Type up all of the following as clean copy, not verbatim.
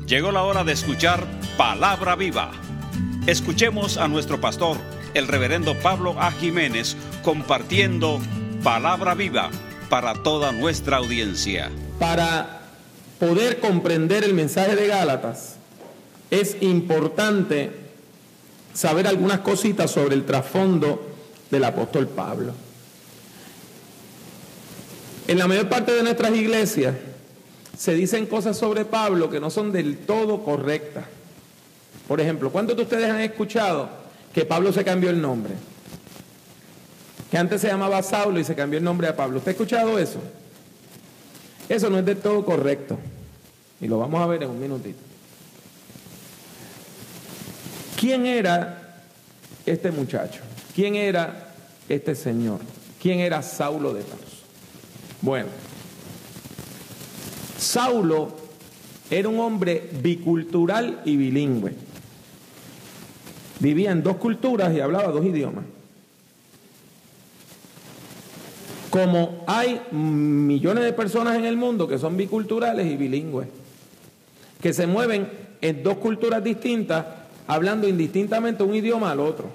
Llegó la hora de escuchar Palabra Viva. Escuchemos a nuestro pastor, el reverendo Pablo A. Jiménez, compartiendo Palabra Viva para toda nuestra audiencia. Para poder comprender el mensaje de Gálatas, es importante saber algunas cositas sobre el trasfondo del apóstol Pablo. En la mayor parte de nuestras iglesias se dicen cosas sobre Pablo que no son del todo correctas. Por ejemplo, ¿cuántos de ustedes han escuchado que Pablo se cambió el nombre? Que antes se llamaba Saulo y se cambió el nombre a Pablo. ¿Usted ha escuchado eso? Eso no es del todo correcto. Y lo vamos a ver en un minutito. ¿Quién era este muchacho? ¿Quién era este señor? ¿Quién era Saulo de Tarso? Bueno, Saulo era un hombre bicultural y bilingüe. Vivía en dos culturas y hablaba dos idiomas. Como hay millones de personas en el mundo que son biculturales y bilingües, que se mueven en dos culturas distintas, hablando indistintamente un idioma al otro.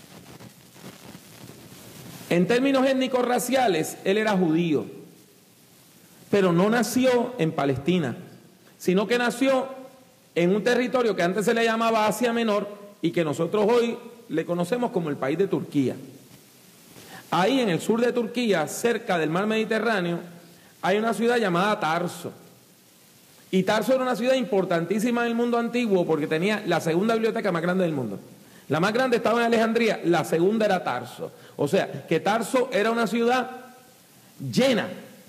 En términos étnicos raciales, él era judío, pero no nació en Palestina, sino que nació en un territorio que antes se le llamaba Asia Menor y que nosotros hoy le conocemos como el país de Turquía. Ahí en el sur de Turquía, cerca del mar Mediterráneo, hay una ciudad llamada Tarso. Y Tarso era una ciudad importantísima en el mundo antiguo porque tenía la segunda biblioteca más grande del mundo. La más grande estaba en Alejandría, la segunda era Tarso. O sea, que Tarso era una ciudad llena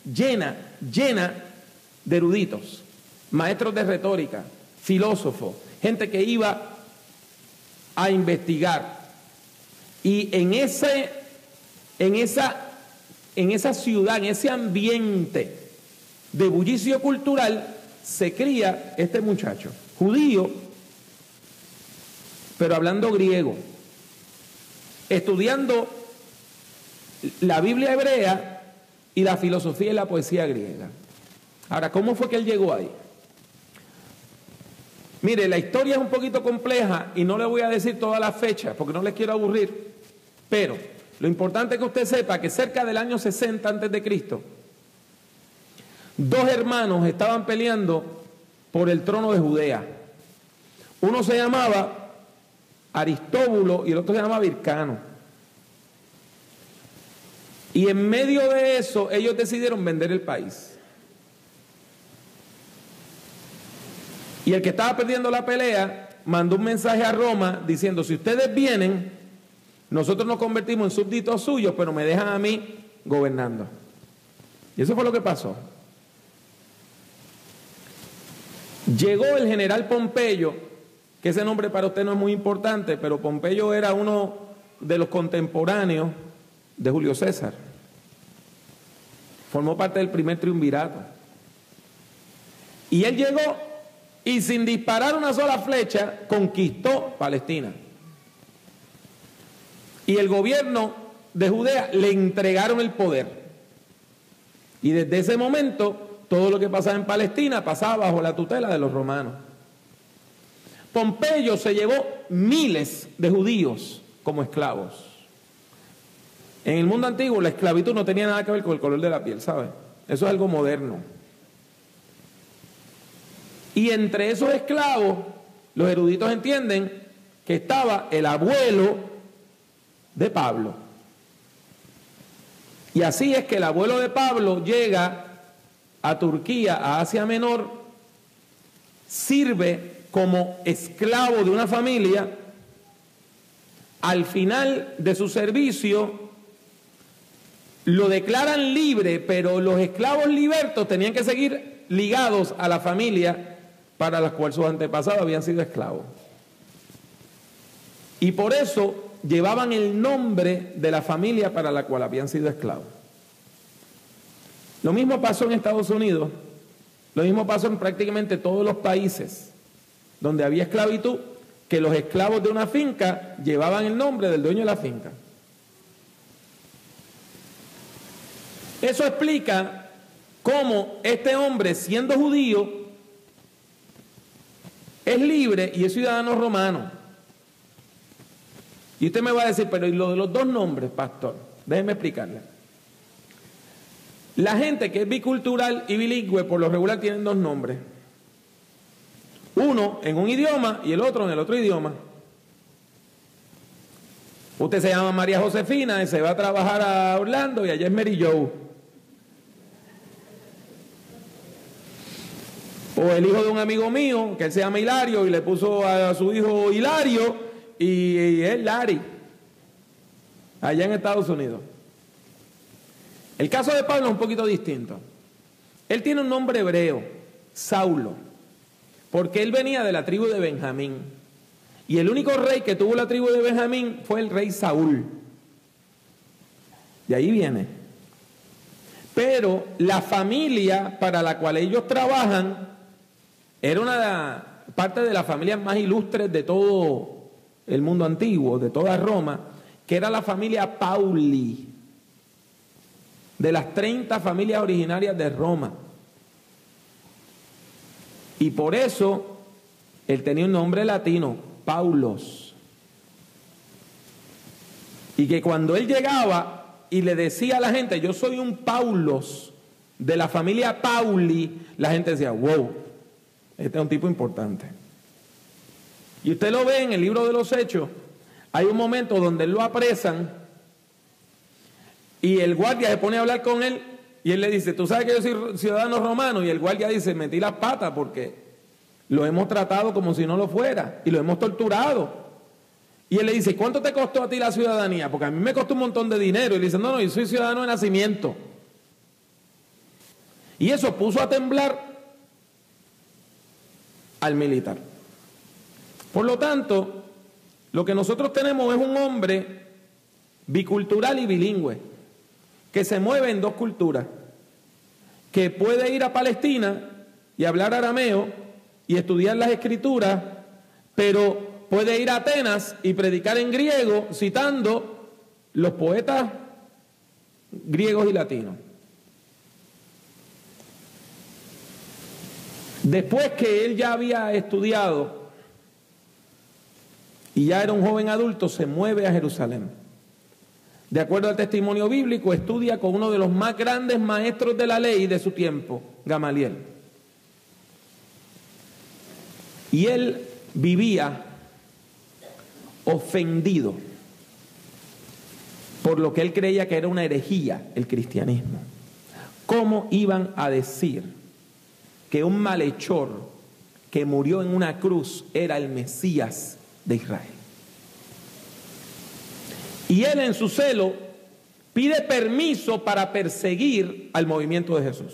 de eruditos, maestros de retórica, filósofos, gente que iba a investigar. Y en esa ciudad, en ese ambiente de bullicio cultural, se cría este muchacho, judío, pero hablando griego, estudiando la Biblia hebrea y la filosofía y la poesía griega. Ahora, ¿cómo fue que él llegó ahí? Mire, la historia es un poquito compleja y no le voy a decir todas las fechas porque no les quiero aburrir, pero lo importante es que usted sepa que cerca del año 60 a.C., dos hermanos estaban peleando por el trono de Judea. Uno se llamaba Aristóbulo y el otro se llamaba Hircano. Y en medio de eso, ellos decidieron vender el país. Y el que estaba perdiendo la pelea mandó un mensaje a Roma diciendo: si ustedes vienen, nosotros nos convertimos en súbditos suyos, pero me dejan a mí gobernando. Y eso fue lo que pasó. Llegó el general Pompeyo, que ese nombre para usted no es muy importante, pero Pompeyo era uno de los contemporáneos de Julio César. Formó parte del primer triunvirato. Y él llegó y sin disparar una sola flecha conquistó Palestina. Y el gobierno de Judea le entregaron el poder. Y desde ese momento todo lo que pasaba en Palestina pasaba bajo la tutela de los romanos. Pompeyo se llevó miles de judíos como esclavos. En el mundo antiguo la esclavitud no tenía nada que ver con el color de la piel, ¿sabe? Eso es algo moderno. Y entre esos esclavos, los eruditos entienden que estaba el abuelo de Pablo. Y así es que el abuelo de Pablo llega a Turquía, a Asia Menor, sirve como esclavo de una familia. Al final de su servicio lo declaran libre, pero los esclavos libertos tenían que seguir ligados a la familia para la cual sus antepasados habían sido esclavos. Y por eso llevaban el nombre de la familia para la cual habían sido esclavos. Lo mismo pasó en Estados Unidos, lo mismo pasó en prácticamente todos los países donde había esclavitud, que los esclavos de una finca llevaban el nombre del dueño de la finca. Eso explica cómo este hombre, siendo judío, es libre y es ciudadano romano. Y usted me va a decir, pero ¿y lo de los dos nombres, pastor? Déjeme explicarle. La gente que es bicultural y bilingüe por lo regular tienen dos nombres. Uno en un idioma y el otro en el otro idioma. Usted se llama María Josefina y se va a trabajar a Orlando y allá es Mary Jo. O el hijo de un amigo mío, que él se llama Hilario y le puso a su hijo Hilario y es Larry, allá en Estados Unidos. El caso de Pablo es un poquito distinto. Él tiene un nombre hebreo, Saulo, porque él venía de la tribu de Benjamín. Y el único rey que tuvo la tribu de Benjamín fue el rey Saúl. De ahí viene. Pero la familia para la cual ellos trabajan era una parte de las familias más ilustres de todo el mundo antiguo, de toda Roma, que era la familia Pauli, de las 30 familias originarias de Roma. Y por eso él tenía un nombre latino, Paulos. Y que cuando él llegaba y le decía a la gente, yo soy un Paulos de la familia Pauli, la gente decía, wow, este es un tipo importante. Y usted lo ve en el libro de los Hechos, hay un momento donde él lo apresan y el guardia se pone a hablar con él y él le dice, tú sabes que yo soy ciudadano romano, y el guardia dice, metí las patas porque lo hemos tratado como si no lo fuera y lo hemos torturado. Y él le dice, ¿cuánto te costó a ti la ciudadanía? Porque a mí me costó un montón de dinero. Y le dice, no, yo soy ciudadano de nacimiento. Y eso puso a temblar al militar. Por lo tanto, lo que nosotros tenemos es un hombre bicultural y bilingüe, que se mueve en dos culturas, que puede ir a Palestina y hablar arameo y estudiar las escrituras, pero puede ir a Atenas y predicar en griego citando los poetas griegos y latinos. Después que él ya había estudiado y ya era un joven adulto, se mueve a Jerusalén. De acuerdo al testimonio bíblico, estudia con uno de los más grandes maestros de la ley de su tiempo, Gamaliel. Y él vivía ofendido por lo que él creía que era una herejía, el cristianismo. ¿Cómo iban a decir que un malhechor que murió en una cruz era el Mesías de Israel? Y él en su celo pide permiso para perseguir al movimiento de Jesús.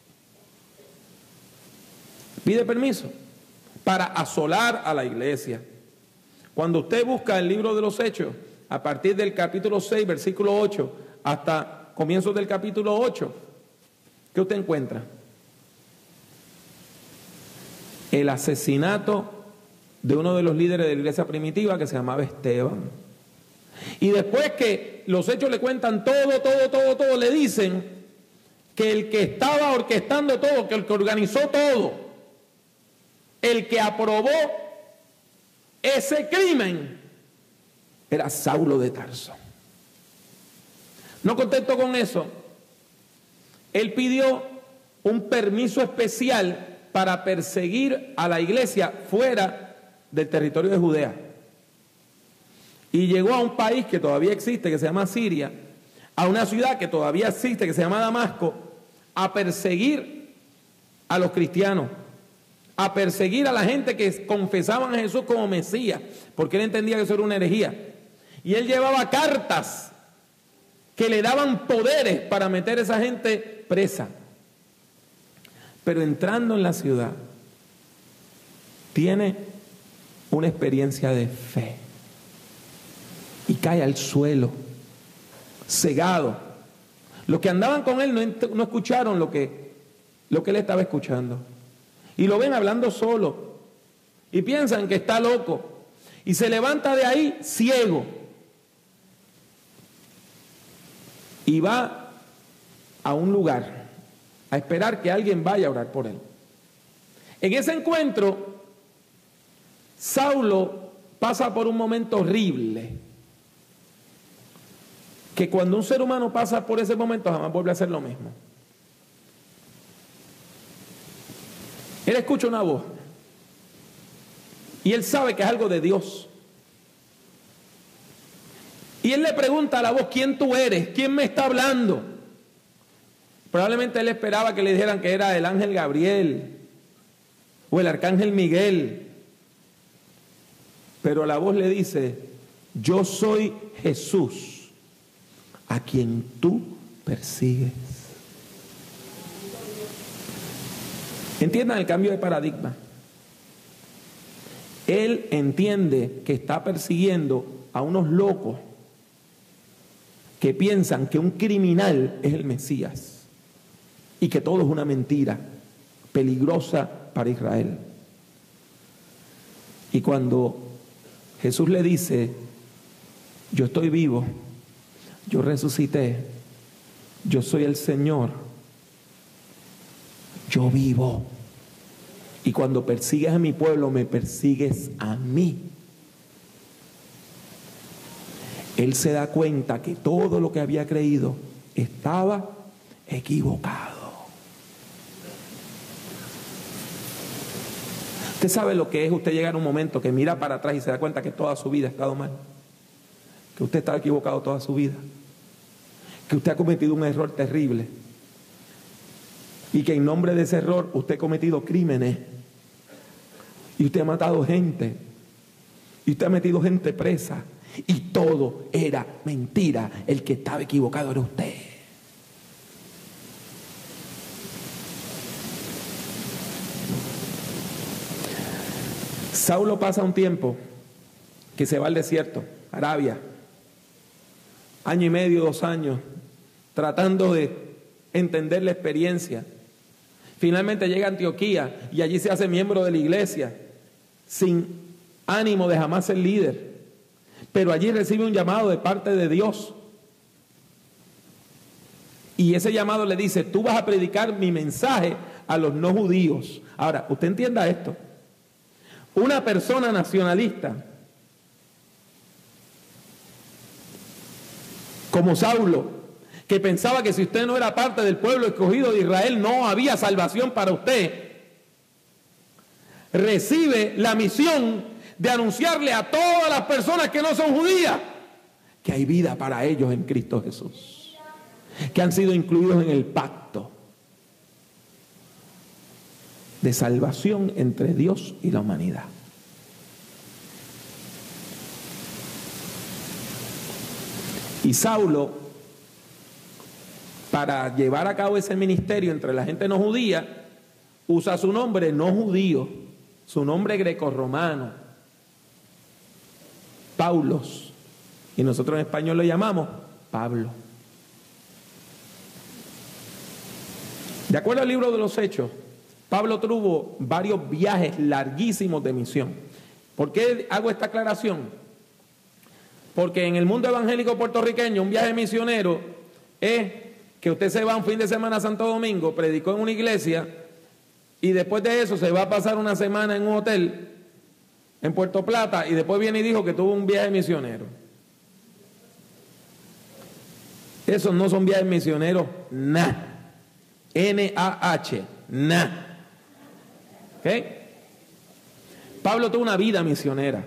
Pide permiso para asolar a la iglesia. Cuando usted busca el libro de los Hechos, a partir del capítulo 6, versículo 8, hasta comienzos del capítulo 8, ¿qué usted encuentra? El asesinato de uno de los líderes de la iglesia primitiva que se llamaba Esteban. Y después que los Hechos le cuentan todo, le dicen que el que estaba orquestando todo, que el que organizó todo, el que aprobó ese crimen, era Saulo de Tarso. No contento con eso, él pidió un permiso especial para perseguir a la iglesia fuera del territorio de Judea. Y llegó a un país que todavía existe, que se llama Siria, a una ciudad que todavía existe, que se llama Damasco, a perseguir a los cristianos, a perseguir a la gente que confesaban a Jesús como Mesías, porque él entendía que eso era una herejía. Y él llevaba cartas que le daban poderes para meter a esa gente presa. Pero entrando en la ciudad, tiene una experiencia de fe. Y cae al suelo, cegado. Los que andaban con él no escucharon lo que él estaba escuchando. Y lo ven hablando solo. Y piensan que está loco. Y se levanta de ahí ciego. Y va a un lugar a esperar que alguien vaya a orar por él. En ese encuentro, Saulo pasa por un momento horrible, que cuando un ser humano pasa por ese momento jamás vuelve a hacer lo mismo. Él escucha una voz y él sabe que es algo de Dios. Y él le pregunta a la voz: ¿quién tú eres? ¿Quién me está hablando? Probablemente él esperaba que le dijeran que era el ángel Gabriel o el arcángel Miguel. Pero la voz le dice: yo soy Jesús, a quien tú persigues. Entiendan el cambio de paradigma. Él entiende que está persiguiendo a unos locos que piensan que un criminal es el Mesías y que todo es una mentira peligrosa para Israel. Y cuando Jesús le dice: yo estoy vivo, yo resucité, yo soy el Señor, yo vivo, y cuando persigues a mi pueblo me persigues a mí, él se da cuenta que todo lo que había creído estaba equivocado. Usted sabe lo que es usted llegar a un momento que mira para atrás y se da cuenta que toda su vida ha estado mal, que usted estaba equivocado toda su vida, que usted ha cometido un error terrible y que en nombre de ese error usted ha cometido crímenes y usted ha matado gente y usted ha metido gente presa y todo era mentira. El que estaba equivocado era usted. Saulo pasa un tiempo que se va al desierto, Arabia, año y medio, 2 años, tratando de entender la experiencia. Finalmente llega a Antioquía y allí se hace miembro de la iglesia, sin ánimo de jamás ser líder. Pero allí recibe un llamado de parte de Dios. Y ese llamado le dice: tú vas a predicar mi mensaje a los no judíos. Ahora, usted entienda esto. Una persona nacionalista como Saulo, que pensaba que si usted no era parte del pueblo escogido de Israel, no había salvación para usted, recibe la misión de anunciarle a todas las personas que no son judías que hay vida para ellos en Cristo Jesús, que han sido incluidos en el pacto de salvación entre Dios y la humanidad. Y Saulo, para llevar a cabo ese ministerio entre la gente no judía, usa su nombre no judío, su nombre grecorromano, Paulos, y nosotros en español lo llamamos Pablo. De acuerdo al libro de los Hechos, Pablo tuvo varios viajes larguísimos de misión. ¿Por qué hago esta aclaración? Porque en el mundo evangélico puertorriqueño, un viaje misionero es que usted se va un fin de semana a Santo Domingo, predicó en una iglesia y después de eso se va a pasar una semana en un hotel en Puerto Plata y después viene y dijo que tuvo un viaje misionero. Esos no son viajes misioneros, N-A-H, ¿ok? Pablo tuvo una vida misionera.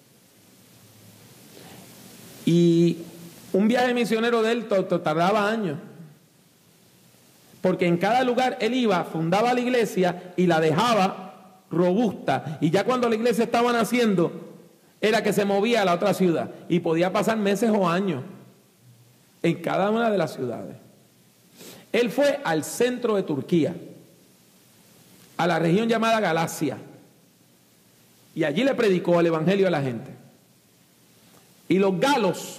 Y un viaje misionero de él tardaba años. Porque en cada lugar él iba, fundaba la iglesia y la dejaba robusta. Y ya cuando la iglesia estaba naciendo, era que se movía a la otra ciudad. Y podía pasar meses o años en cada una de las ciudades. Él fue al centro de Turquía, a la región llamada Galacia. Y allí le predicó el evangelio a la gente. Y los galos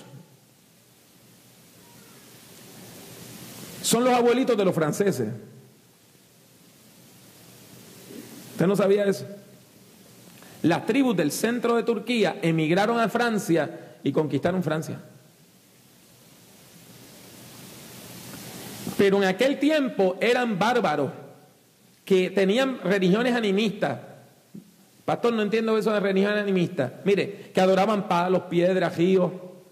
son los abuelitos de los franceses. ¿Usted no sabía eso? Las tribus del centro de Turquía emigraron a Francia y conquistaron Francia. Pero en aquel tiempo eran bárbaros que tenían religiones animistas, Pastor, no entiendo eso de religión animista. Mire, que adoraban palos, piedras, ríos.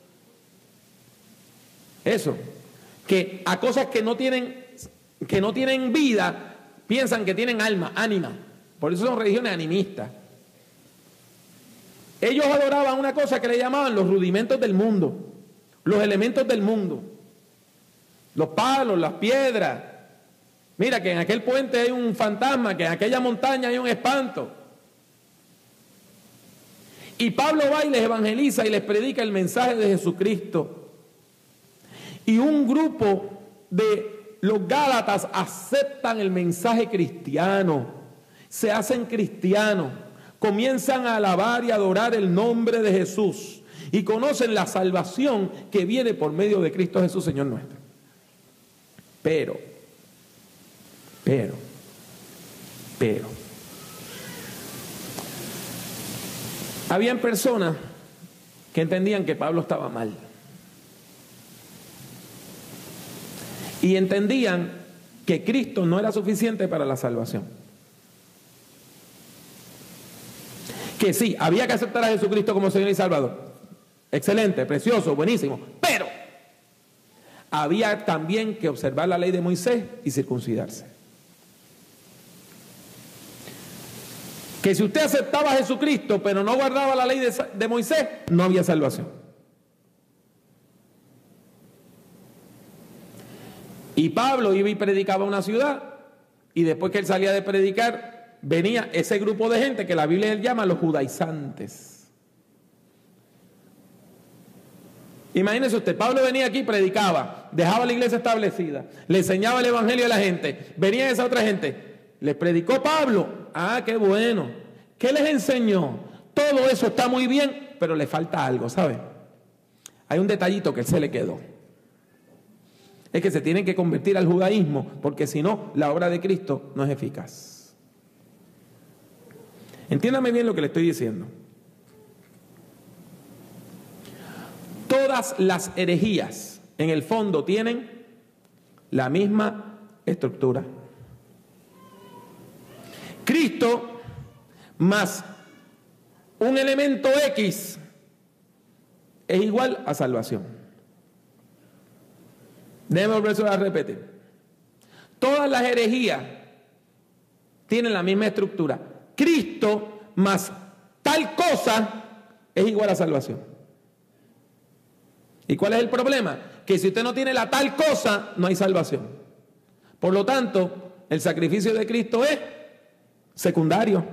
Eso. Que a cosas que no tienen vida, piensan que tienen alma, ánima. Por eso son religiones animistas. Ellos adoraban una cosa que le llamaban los rudimentos del mundo, los elementos del mundo. Los palos, las piedras. Mira que en aquel puente hay un fantasma, que en aquella montaña hay un espanto. Y Pablo va y les evangeliza y les predica el mensaje de Jesucristo. Y un grupo de los Gálatas aceptan el mensaje cristiano, se hacen cristianos, comienzan a alabar y adorar el nombre de Jesús y conocen la salvación que viene por medio de Cristo Jesús, Señor nuestro. Pero, habían personas que entendían que Pablo estaba mal. Y entendían que Cristo no era suficiente para la salvación. Que sí, había que aceptar a Jesucristo como Señor y Salvador. Excelente, precioso, buenísimo. Pero había también que observar la ley de Moisés y circuncidarse. Que si usted aceptaba a Jesucristo pero no guardaba la ley de Moisés, no había salvación. Y Pablo iba y predicaba una ciudad, y después que él salía de predicar, venía ese grupo de gente que la Biblia llama los judaizantes. Imagínese usted, Pablo venía aquí, predicaba, dejaba la iglesia establecida, le enseñaba el evangelio a la gente, venía esa otra gente, les predicó Pablo, ah, qué bueno, ¿qué les enseñó? Todo eso está muy bien, pero le falta algo, ¿sabe? Hay un detallito que se le quedó. Es que se tienen que convertir al judaísmo, porque si no, la obra de Cristo no es eficaz. Entiéndame bien lo que le estoy diciendo. Todas las herejías, en el fondo, tienen la misma estructura. Cristo más un elemento X es igual a salvación. Déjeme volverse a repetir. Todas las herejías tienen la misma estructura. Cristo más tal cosa es igual a salvación. ¿Y cuál es el problema? Que si usted no tiene la tal cosa, no hay salvación. Por lo tanto, el sacrificio de Cristo es secundario.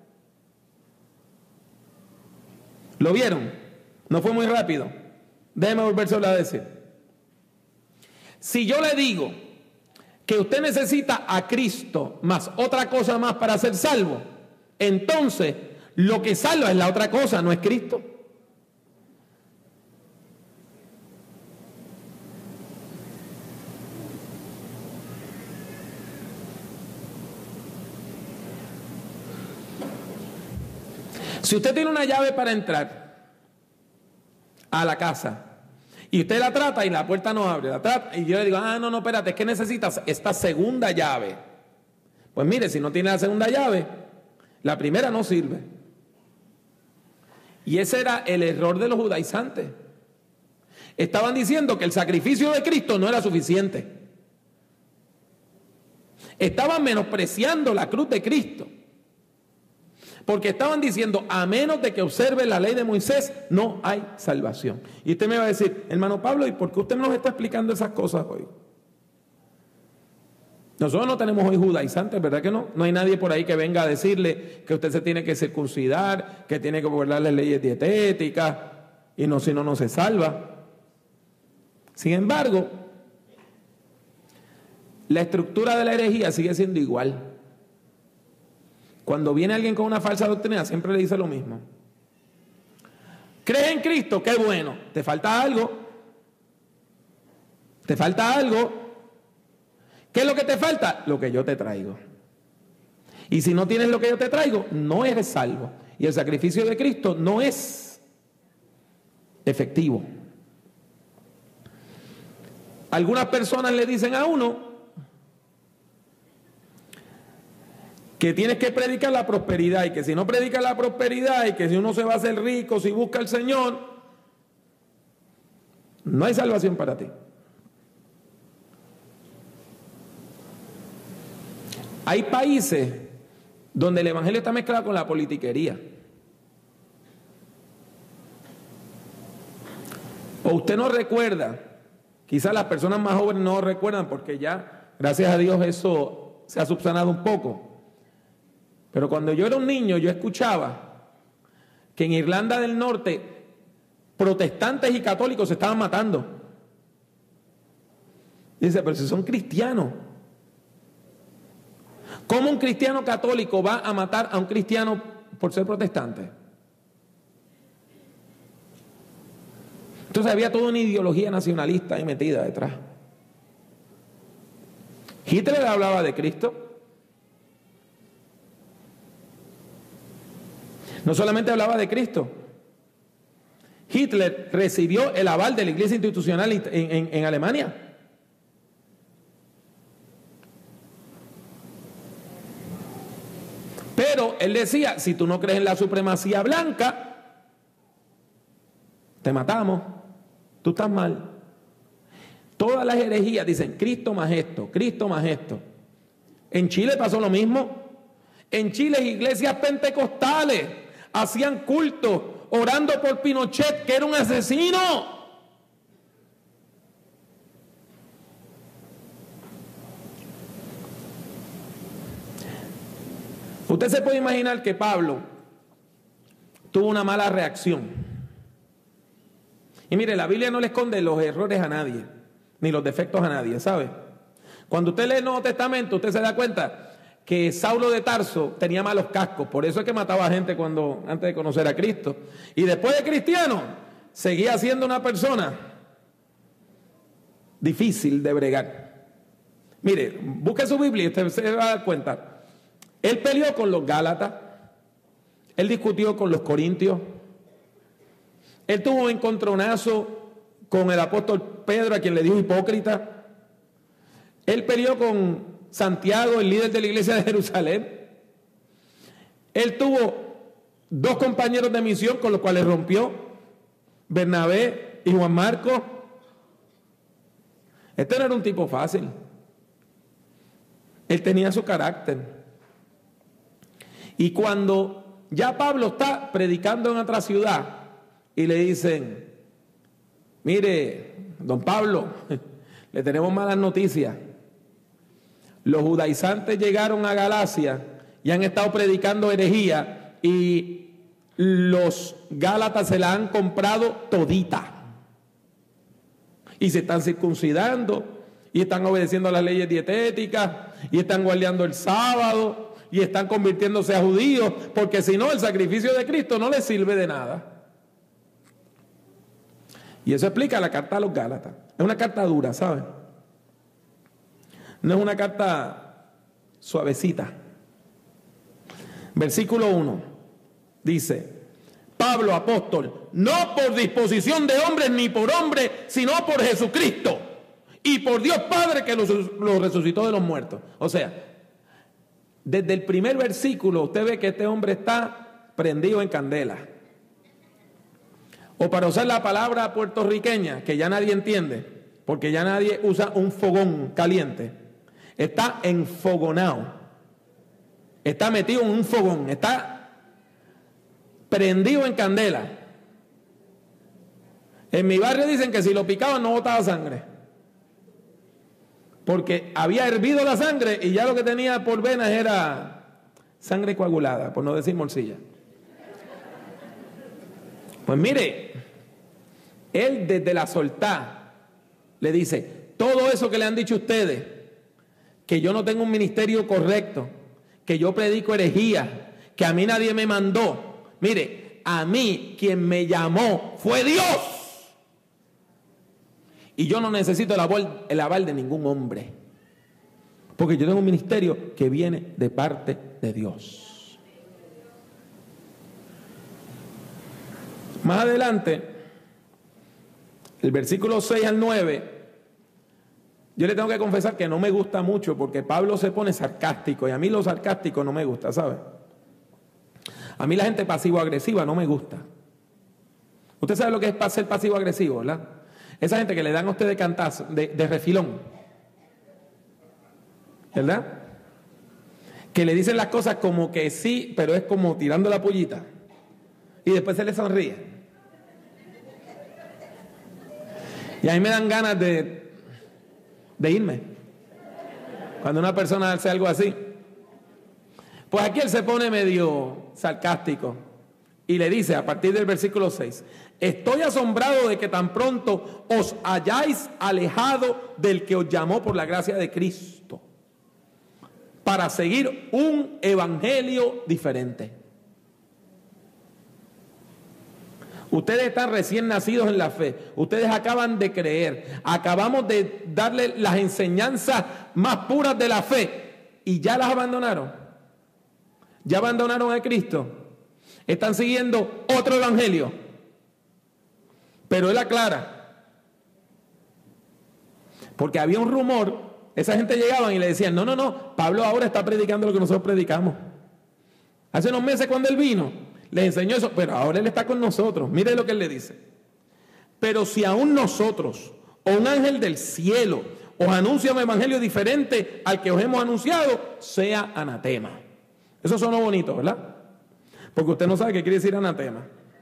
¿Lo vieron? No fue muy rápido. Déjeme volvérselo a decir. Si yo le digo que usted necesita a Cristo más otra cosa más para ser salvo, entonces lo que salva es la otra cosa, no es Cristo. Si usted tiene una llave para entrar a la casa y usted la trata y la puerta no abre, la trata, y yo le digo, no, espérate, es que necesitas esta segunda llave. Pues mire, si no tiene la segunda llave, la primera no sirve. Y ese era el error de los judaizantes. Estaban diciendo que el sacrificio de Cristo no era suficiente. Estaban menospreciando la cruz de Cristo. Porque estaban diciendo, a menos de que observe la ley de Moisés, no hay salvación. Y usted me va a decir, hermano Pablo, ¿y por qué usted nos está explicando esas cosas hoy? Nosotros no tenemos hoy judaizantes, ¿verdad que no? No hay nadie por ahí que venga a decirle que usted se tiene que circuncidar, que tiene que guardar las leyes dietéticas, y no, si no, no se salva. Sin embargo, la estructura de la herejía sigue siendo igual. Cuando viene alguien con una falsa doctrina, siempre le dice lo mismo. ¿Crees en Cristo? ¡Qué bueno! ¿Te falta algo? ¿Te falta algo? ¿Qué es lo que te falta? Lo que yo te traigo. Y si no tienes lo que yo te traigo, no eres salvo. Y el sacrificio de Cristo no es efectivo. Algunas personas le dicen a uno, que tienes que predicar la prosperidad y que si no predicas la prosperidad y que si uno se va a hacer rico, si busca al Señor, no hay salvación para ti. Hay países donde el evangelio está mezclado con la politiquería. O usted no recuerda, quizás las personas más jóvenes no recuerdan porque ya, gracias a Dios, eso se ha subsanado un poco. Pero cuando yo era un niño, yo escuchaba que en Irlanda del Norte protestantes y católicos se estaban matando. Dice, pero si son cristianos, ¿cómo un cristiano católico va a matar a un cristiano por ser protestante? Entonces había toda una ideología nacionalista ahí metida detrás. Hitler hablaba de Cristo. No solamente hablaba de Cristo. Hitler recibió el aval de la Iglesia institucional en Alemania. Pero él decía, si tú no crees en la supremacía blanca, te matamos, tú estás mal. Todas las herejías dicen Cristo más esto, Cristo más esto. En Chile pasó lo mismo. En Chile iglesias pentecostales hacían culto orando por Pinochet, que era un asesino. Usted se puede imaginar que Pablo tuvo una mala reacción. Y mire, la Biblia no le esconde los errores a nadie, ni los defectos a nadie, ¿sabe? Cuando usted lee el Nuevo Testamento, usted se da cuenta que Saulo de Tarso tenía malos cascos, por eso es que mataba a gente antes de conocer a Cristo. Y después de cristiano, seguía siendo una persona difícil de bregar. Mire, busque su Biblia y usted se va a dar cuenta. Él peleó con los Gálatas, él discutió con los Corintios, él tuvo un encontronazo con el apóstol Pedro, a quien le dijo hipócrita. Él peleó con Santiago, el líder de la iglesia de Jerusalén. Él tuvo 2 compañeros de misión con los cuales rompió, Bernabé y Juan Marcos. Este no era un tipo fácil. Él tenía su carácter. Y cuando ya Pablo está predicando en otra ciudad y le dicen, mire, don Pablo, le tenemos malas noticias. Los judaizantes llegaron a Galacia y han estado predicando herejía y los gálatas se la han comprado todita. Y se están circuncidando y están obedeciendo a las leyes dietéticas y están guardando el sábado y están convirtiéndose a judíos, porque si no el sacrificio de Cristo no les sirve de nada. Y eso explica la carta a los Gálatas. Es una carta dura, ¿saben? No es una carta suavecita. Versículo 1 dice: Pablo, apóstol, no por disposición de hombres ni por hombre, sino por Jesucristo y por Dios Padre que lo resucitó de los muertos. O sea, desde el primer versículo usted ve que este hombre está prendido en candela. O para usar la palabra puertorriqueña, que ya nadie entiende, porque ya nadie usa un fogón caliente, está enfogonado, está metido en un fogón, está prendido en candela. En mi barrio dicen que si lo picaban no botaba sangre, porque había hervido la sangre y ya lo que tenía por venas era sangre coagulada, por no decir morcilla. Pues mire, él desde la soltá le dice: todo eso que le han dicho ustedes, que yo no tengo un ministerio correcto, que yo predico herejía, que a mí nadie me mandó. Mire, a mí quien me llamó fue Dios. Y yo no necesito el aval de ningún hombre, porque yo tengo un ministerio que viene de parte de Dios. Más adelante, el versículo 6 al 9, Yo le tengo que confesar que no me gusta mucho porque Pablo se pone sarcástico y a mí lo sarcástico no me gusta, ¿sabe? A mí la gente pasivo-agresiva no me gusta. Usted sabe lo que es ser pasivo-agresivo, ¿verdad? Esa gente que le dan a usted de cantazo, de refilón, ¿verdad? Que le dicen las cosas como que sí, pero es como tirando la pollita y después se le sonríe. Y a mí me dan ganas de irme cuando una persona hace algo así. Pues aquí él se pone medio sarcástico y le dice a partir del versículo 6: estoy asombrado de que tan pronto os hayáis alejado del que os llamó por la gracia de Cristo para seguir un evangelio diferente. Ustedes están recién nacidos en la fe. Ustedes acaban de creer. Acabamos de darle las enseñanzas más puras de la fe y ya las abandonaron. Ya abandonaron a Cristo. Están siguiendo otro evangelio. Pero él aclara. Porque había un rumor. Esa gente llegaba y le decían: no, Pablo ahora está predicando lo que nosotros predicamos. Hace unos meses cuando él vino, les enseñó eso, pero ahora él está con nosotros. Mire lo que él le dice: pero si aún nosotros o un ángel del cielo os anuncia un evangelio diferente al que os hemos anunciado, sea anatema. Eso sonó bonito, ¿verdad? Porque usted no sabe qué quiere decir anatema.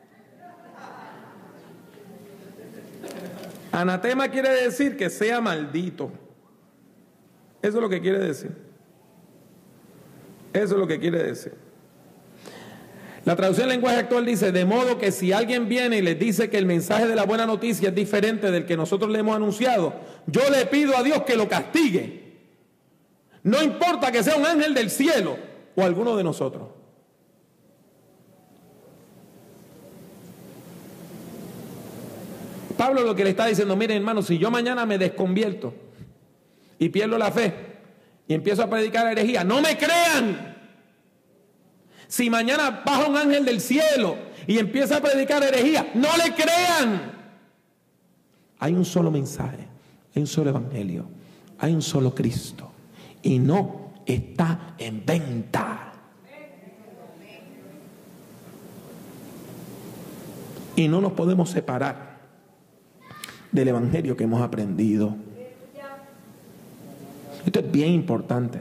Anatema quiere decir que sea maldito. Eso es lo que quiere decir. Eso es lo que quiere decir. La traducción en lenguaje actual dice: de modo que si alguien viene y les dice que el mensaje de la buena noticia es diferente del que nosotros le hemos anunciado, yo le pido a Dios que lo castigue. No importa que sea un ángel del cielo o alguno de nosotros. Pablo lo que le está diciendo: miren, hermano, si yo mañana me desconvierto y pierdo la fe y empiezo a predicar herejía, no me crean. Si mañana baja un ángel del cielo y empieza a predicar herejía, no le crean. Hay un solo mensaje, hay un solo evangelio, hay un solo Cristo y no está en venta. Y no nos podemos separar del evangelio que hemos aprendido. Esto es bien importante.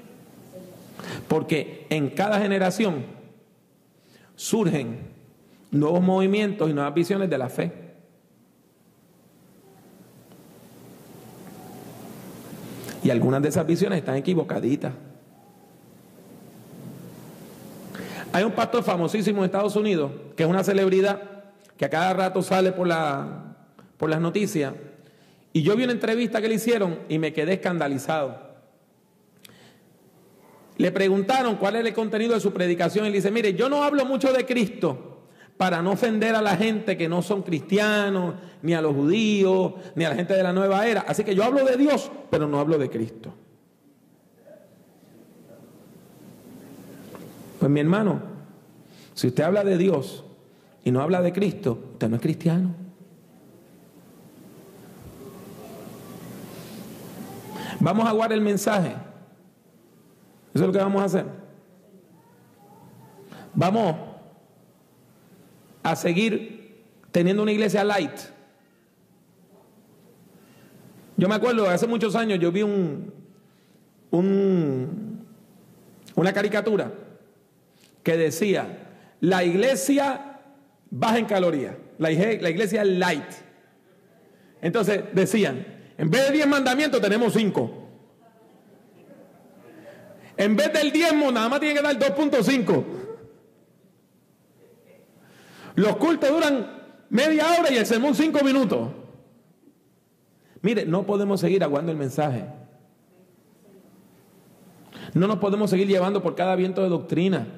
Porque en cada generación surgen nuevos movimientos y nuevas visiones de la fe. Y algunas de esas visiones están equivocaditas. Hay un pastor famosísimo en Estados Unidos, que es una celebridad, que a cada rato sale por las noticias. Y yo vi una entrevista que le hicieron y me quedé escandalizado. Le preguntaron cuál era el contenido de su predicación y le dice: mire, yo no hablo mucho de Cristo para no ofender a la gente que no son cristianos, ni a los judíos, ni a la gente de la nueva era. Así que yo hablo de Dios, pero no hablo de Cristo. Pues mi hermano, si usted habla de Dios y no habla de Cristo, usted no es cristiano. Vamos a aguar el mensaje. Eso es lo que vamos a hacer. Vamos a seguir teniendo una iglesia light. Yo me acuerdo, hace muchos años yo vi una caricatura que decía: la iglesia baja en calorías, la iglesia light. Entonces decían: en vez de 10 mandamientos tenemos 5. En vez del diezmo, nada más tiene que dar 2.5. Los cultos duran media hora y el sermón 5 minutos. Mire, no podemos seguir aguando el mensaje. No nos podemos seguir llevando por cada viento de doctrina.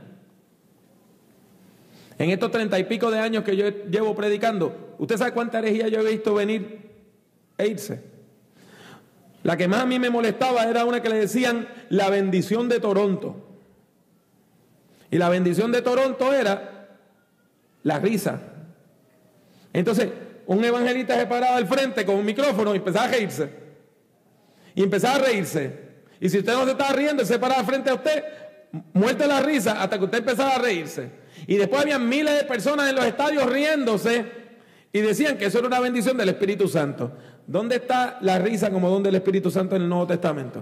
En estos 30 y pico de años que yo llevo predicando, ¿usted sabe cuánta herejía yo he visto venir e irse? La que más a mí me molestaba era una que le decían la bendición de Toronto. Y la bendición de Toronto era la risa. Entonces, un evangelista se paraba al frente con un micrófono y empezaba a reírse. y empezaba a reírse. Y si usted no se estaba riendo, se paraba frente a usted, muerto de la risa, hasta que usted empezaba a reírse. Y después había miles de personas en los estadios riéndose y decían que eso era una bendición del Espíritu Santo. ¿Dónde está la risa como don del Espíritu Santo en el Nuevo Testamento?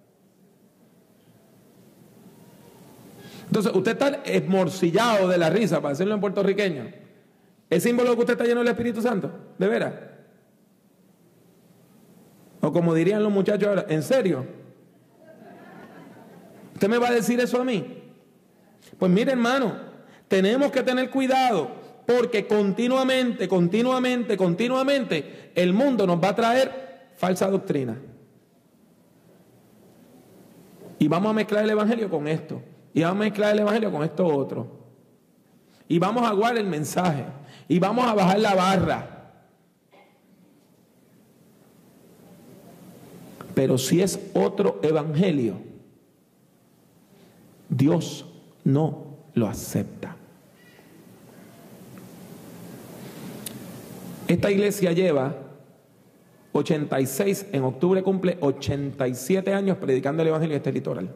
Entonces, usted está esmorcillado de la risa, para decirlo en puertorriqueño. ¿Es símbolo de que usted está lleno del Espíritu Santo? ¿De veras? O como dirían los muchachos ahora, ¿en serio? ¿Usted me va a decir eso a mí? Pues mire, hermano, tenemos que tener cuidado, porque continuamente el mundo nos va a traer falsa doctrina. Y vamos a mezclar el evangelio con esto. Y vamos a mezclar el evangelio con esto otro. Y vamos a aguar el mensaje. Y vamos a bajar la barra. Pero si es otro evangelio, Dios no lo acepta. Esta iglesia lleva 86, en octubre cumple 87 años predicando el evangelio en este litoral.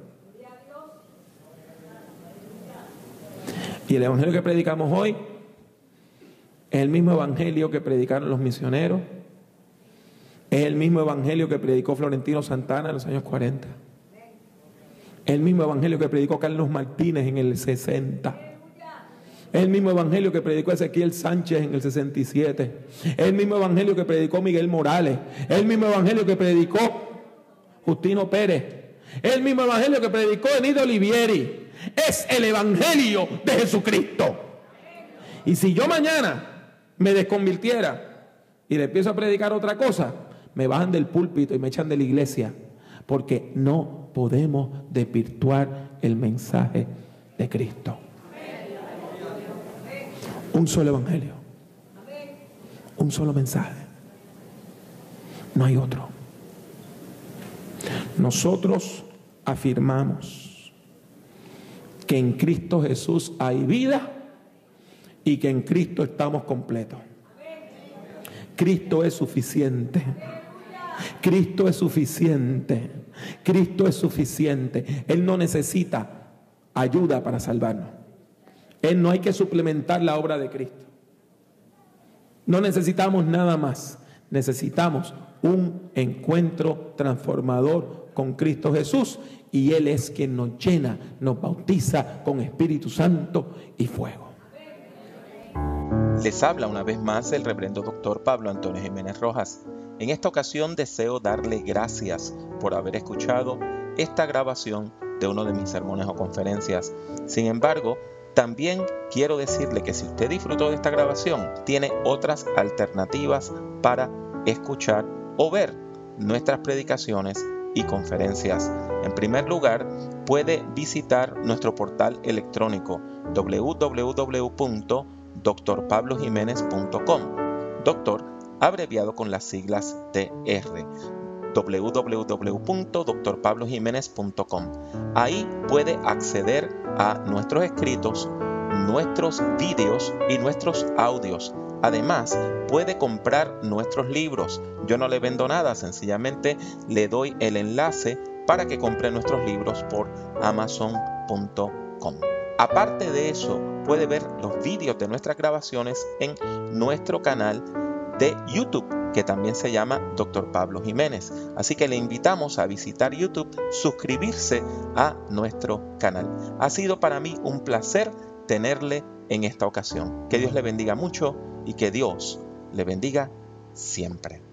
Y el evangelio que predicamos hoy es el mismo evangelio que predicaron los misioneros, es el mismo evangelio que predicó Florentino Santana en los años 40, es el mismo evangelio que predicó Carlos Martínez en el 60, es el mismo evangelio que predicó Ezequiel Sánchez en el 67, es el mismo evangelio que predicó Miguel Morales, es el mismo evangelio que predicó Justino Pérez, es el mismo evangelio que predicó Enido Olivieri. Es el evangelio de Jesucristo. Y si yo mañana me desconvirtiera y le empiezo a predicar otra cosa, me bajan del púlpito y me echan de la iglesia, porque no podemos desvirtuar el mensaje de Cristo. Un solo evangelio, un solo mensaje, no hay otro. Nosotros afirmamos que en Cristo Jesús hay vida y que en Cristo estamos completos. Cristo es suficiente. Cristo es suficiente. Cristo es suficiente. Él no necesita ayuda para salvarnos. Él no hay que suplementar la obra de Cristo. No necesitamos nada más. Necesitamos un encuentro transformador con Cristo Jesús, y Él es quien nos llena, nos bautiza con Espíritu Santo y fuego. Les habla una vez más el reverendo doctor Pablo Antonio Jiménez Rojas. En esta ocasión deseo darle gracias por haber escuchado esta grabación de uno de mis sermones o conferencias. Sin embargo, también quiero decirle que si usted disfrutó de esta grabación, tiene otras alternativas para escuchar o ver nuestras predicaciones y conferencias. En primer lugar, puede visitar nuestro portal electrónico www.drpablojimenez.com. Doctor abreviado con las siglas DR. www.drpablojimenez.com. Ahí puede acceder a nuestros escritos, nuestros vídeos y nuestros audios. Además, puede comprar nuestros libros. Yo no le vendo nada, sencillamente le doy el enlace para que compre nuestros libros por amazon.com. Aparte de eso, puede ver los vídeos de nuestras grabaciones en nuestro canal de YouTube, que también se llama Dr. Pablo Jiménez. Así que le invitamos a visitar YouTube, suscribirse a nuestro canal. Ha sido para mí un placer tenerle en esta ocasión. Que Dios le bendiga mucho y que Dios le bendiga siempre.